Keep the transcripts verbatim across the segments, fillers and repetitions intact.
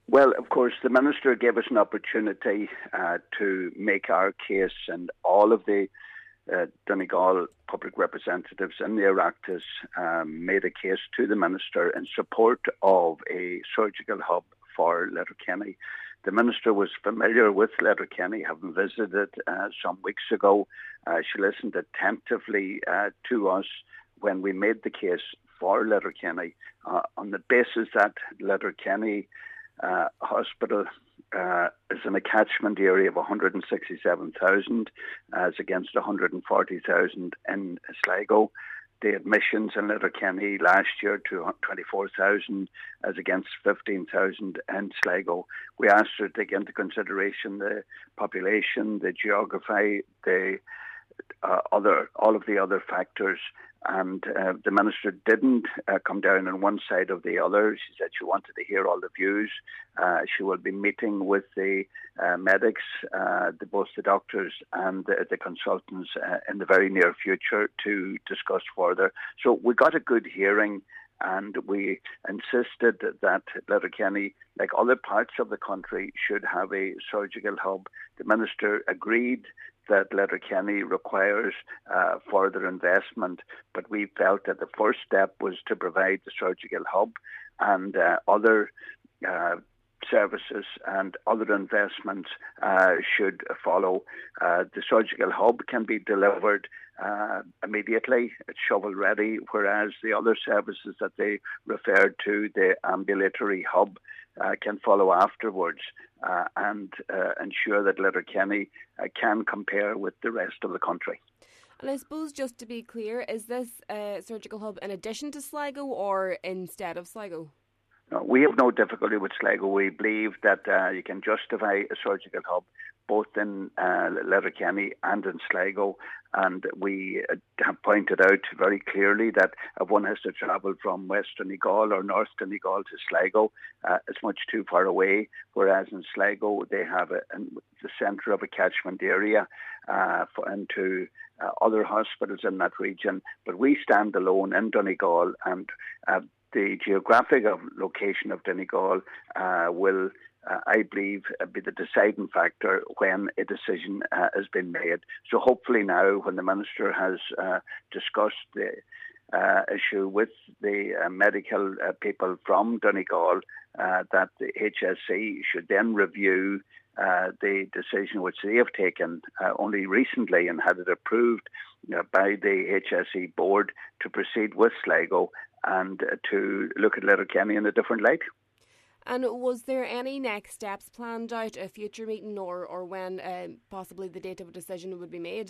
Well, of course, the Minister gave us an opportunity uh, to make our case, and all of the uh, Donegal public representatives in the Oireachtas um, made a case to the Minister in support of a surgical hub for Letterkenny. The Minister was familiar with Letterkenny, having visited uh, some weeks ago. Uh, she listened attentively uh, to us when we made the case for Letterkenny uh, on the basis that Letterkenny Uh, hospital uh, is in a catchment area of one hundred sixty-seven thousand as against one hundred forty thousand in Sligo. The admissions in Letterkenny last year to twenty-four thousand as against fifteen thousand in Sligo. We asked her to take into consideration the population, the geography, the uh, other, all of the other factors. And uh, the Minister didn't uh, come down on one side or the other. She said she wanted to hear all the views. Uh, she will be meeting with the uh, medics, uh, the, both the doctors and the, the consultants uh, in the very near future to discuss further. So we got a good hearing, and we insisted that Letterkenny, like other parts of the country, should have a surgical hub. The Minister agreed that Letterkenny requires uh, further investment, but we felt that the first step was to provide the surgical hub, and uh, other uh, services and other investments uh, should follow. Uh, the surgical hub can be delivered uh, immediately. It's shovel ready, whereas the other services that they referred to, the ambulatory hub, uh, can follow afterwards uh, and uh, ensure that Letterkenny uh, can compare with the rest of the country. And I suppose, just to be clear, is this a surgical hub in addition to Sligo or instead of Sligo? No, we have no difficulty with Sligo. We believe that uh, you can justify a surgical hub both in uh, Letterkenny and in Sligo, and we uh, have pointed out very clearly that if one has to travel from West Donegal or North Donegal to Sligo, uh, it's much too far away, whereas in Sligo they have a, a, the centre of a catchment area uh, for, into uh, other hospitals in that region. But we stand alone in Donegal, and uh, the geographic location of Donegal uh, will, uh, I believe, uh, be the deciding factor when a decision uh, has been made. So hopefully now, when the Minister has uh, discussed the uh, issue with the uh, medical uh, people from Donegal, uh, that the H S E should then review uh, the decision which they have taken uh, only recently and had it approved uh, by the H S E board to proceed with Sligo and uh, to look at Letterkenny in a different light. And was there any next steps planned out, a future meeting, or, or when uh, possibly the date of a decision would be made?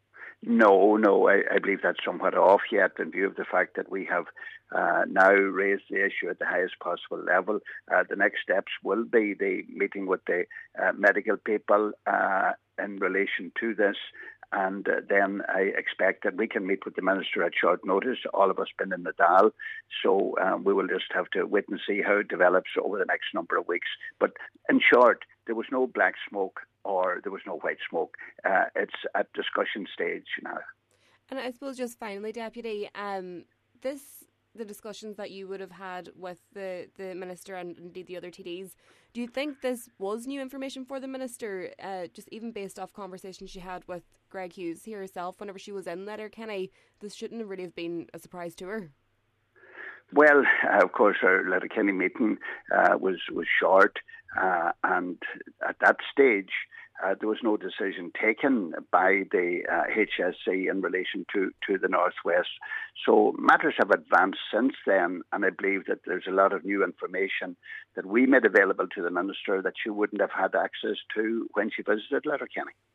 No, no, I, I believe that's somewhat off yet in view of the fact that we have uh, now raised the issue at the highest possible level. Uh, the next steps will be the meeting with the uh, medical people uh, in relation to this. And uh, then I expect that we can meet with the Minister at short notice, all of us been in the Dáil. So um, we will just have to wait and see how it develops over the next number of weeks. But in short, there was no black smoke or there was no white smoke. Uh, it's at discussion stage now. And I suppose just finally, Deputy, um, this the discussions that you would have had with the, the Minister and indeed the other T Ds, do you think this was new information for the Minister, uh, just even based off conversations she had with Greg Hughes here herself whenever she was in Letterkenny? This shouldn't really have been a surprise to her. Well, uh, of course, our Letterkenny meeting uh, was, was short, uh, and at that stage, Uh, there was no decision taken by the uh, H S C in relation to, to the Northwest. So matters have advanced since then, and I believe that there's a lot of new information that we made available to the Minister that she wouldn't have had access to when she visited Letterkenny.